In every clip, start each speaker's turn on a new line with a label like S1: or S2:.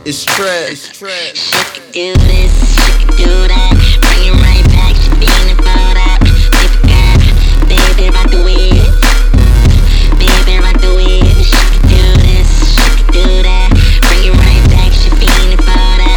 S1: It's trash.
S2: She could do this, she could do that. Bring it right back, she feeling for that. Baby, rock the wave. Baby, rock the wave. She could do this, she could do that. Bring it right back, she feeling for that.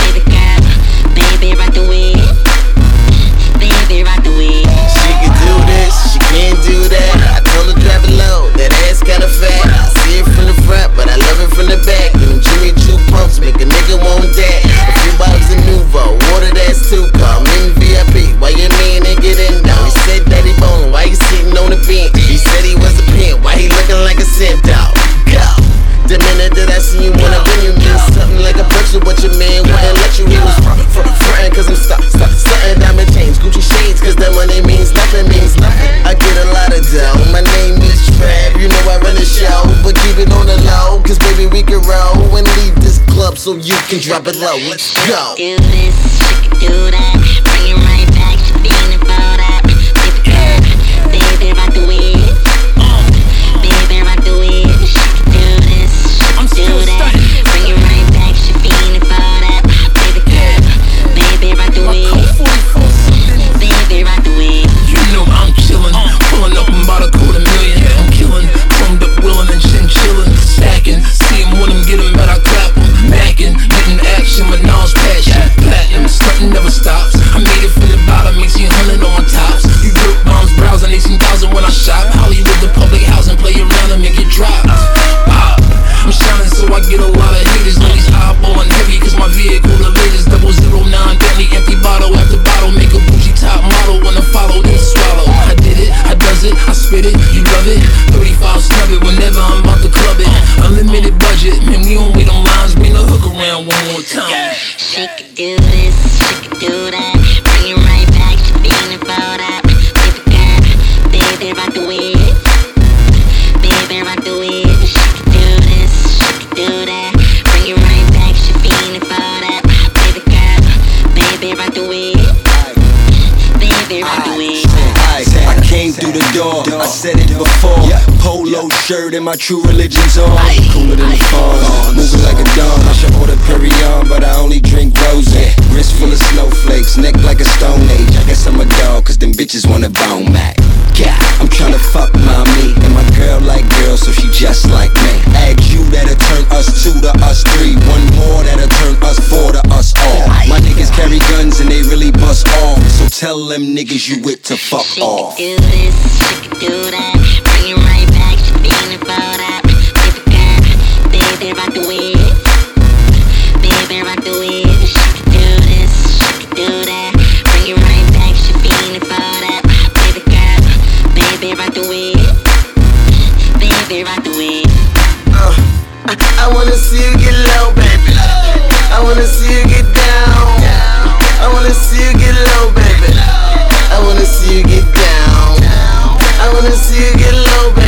S2: Baby, rock the wave. Baby, rock the wave.
S1: She can do this, she can't do that. I told her drive it low, that ass kinda fat. I see it from the front, but I love it from the back. Them Jimmy Choo pumps make a nigga want that. A few bottles of Nuvo, water that's too calm. In VIP, why your man ain't get in though? He said that he bone, why he sitting on the bench? He said he was a pimp, why he looking like a cent dog? Go! The minute that I see you wanna bring you mean something like a picture, but your man wouldn't let you. He was frontin' cause I'm starting diamond chains, Gucci shades, cause that money means nothing. I get a lot of dough, my name is Trav, you know I run the show, but keep it on the low, cause baby we can roll and leave this club so you can drop it low. Let's go.
S2: Do this, she could do that. Bring it right back, she feeling for that. Baby, rock the wave. Baby, rock the wave. She could do this, she could do that. Bring it right back, she feeling for that. Baby, rock the wave. Baby, rock the wave.
S3: You know I'm chillin', pulling up, I'm about to $250,000. I'm killin', chromed up, willin' and chinchillin', stacking. See him when I'm getting mad, I clap him, mackin', getting action, my nose passion, platinum, stuntin' never stops. I made it from the bottom, 1800 on my tops. You dirt bombs, browsin' 18,000 when I shop. Hollywood, the public housing, play around and make it drop. I'm shining so I get a lot of haters. Ladies eyeballing heavy cause my vehicle the latest. 009 Bentley, empty bottle after bottle. Make a bougie top model when I follow, then swallow. I did it, I does it, I spit it, you love it. 35 snub it whenever I'm about to club it. Unlimited budget, man, we don't wait on lines. Bring the hook around one more time.
S2: She could do this, she could do that. Bring it right back, she feeling for that. Baby, rock the wave. Baby, rock the wave. She could do this, she could do that. Bring it right back, she feeling for that. Baby, rock the wave. Baby, rock the wave.
S4: I came through the door, I said it before. Polo shirt and my true religion's on. Cooler than the fawns, moving like a dawn. I should order Perrier, but I only drink rosé. Wrist full of snowflakes, neck like a stone age. I guess I'm a dog, cause them bitches wanna bone Mac. Yeah, I'm tryna fuck mommy, and my girl like girls, so she just like me. Add you that'll turn us 2 to us 3. One more that'll turn us 4 to us all. My niggas carry guns and they really bust off, so tell them niggas you with to fuck off.
S2: She could do this, she could do that. Bring it right back, she feeling for that. Baby, rock the wave. Baby, rock the wave. She could do this, she could do that. Bring it right back, she feeling for that. Baby, rock the wave. Baby, rock the wave.
S1: I wanna see you get low, baby. I wanna see you get down. I wanna see you get low, baby. I wanna see you get down. I wanna see you get low, baby.